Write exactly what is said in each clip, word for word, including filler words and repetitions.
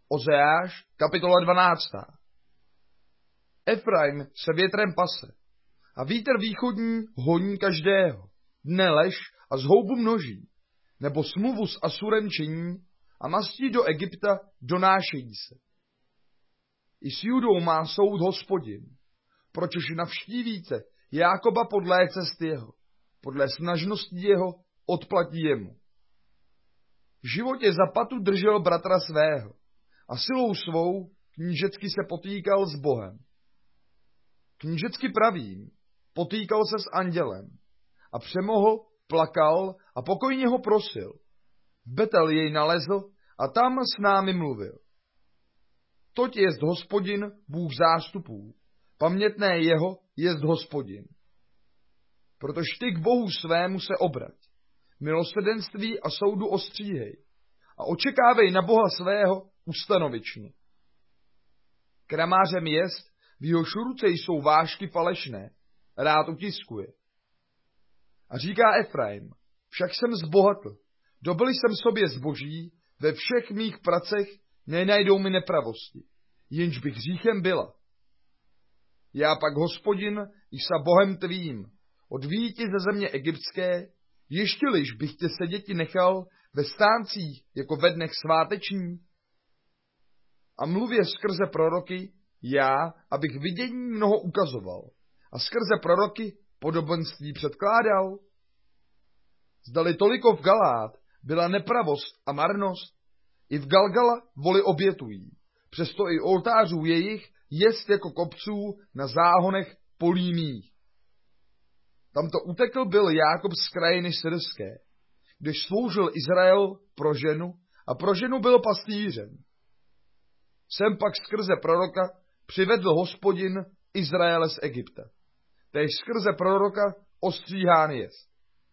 Ozeáš, kapitola dvanáctá. Efraim se větrem pase a vítr východní honí každého. Dne lež a zhoubu množí, nebo smluvu s Asurem činí a mastí do Egypta donášejí se. I s Judou má soud Hospodin, pročež navštívíte Jákoba podle cest jeho, podle snažností jeho odplatí jemu. V životě za patu držel bratra svého a silou svou knížecky se potýkal s Bohem. Knížecky pravým potýkal se s andělem a přemohl, plakal a pokojně ho prosil. V Betel jej nalezl a tam s námi mluvil. Toť jest Hospodin, Bůh zástupů, pamětné jeho jest Hospodin. Protož ty k Bohu svému se obrať, milosrdenství a soudu ostříhej a očekávej na Boha svého ustanovičně. Kramářem jest, v jehož ruce jsou vážky falešné, rád utiskuje. A říká Efraim, však jsem zbohatl, dobil jsem sobě zboží, ve všech mých pracech nenajdou mi nepravosti, jenž bych hříchem byla. Já pak Hospodin, jsa Bohem tvým, odvíti ze země egyptské, ještě-liž bych tě seděti nechal ve stáncích jako ve dnech sváteční? A mluvě skrze proroky, já, abych vidění mnoho ukazoval, a skrze proroky podobenství předkládal? Zdali toliko v Galád byla nepravost a marnost, i v Galgala voli obětují, přesto i oltářů jejich jest jako kopců na záhonech polí mých. Tamto utekl byl Jákob z krajiny syrské, když sloužil Izrael pro ženu a pro ženu byl pastýřem. Sem pak skrze proroka přivedl Hospodin Izraele z Egypta. Též skrze proroka ostříhán jest.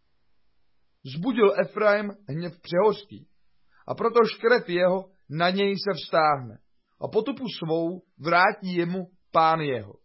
Zbudil Efraim hněv přehořký, a protož krev jeho na něj se vztáhne, a potupu svou vrátí jemu pán jeho.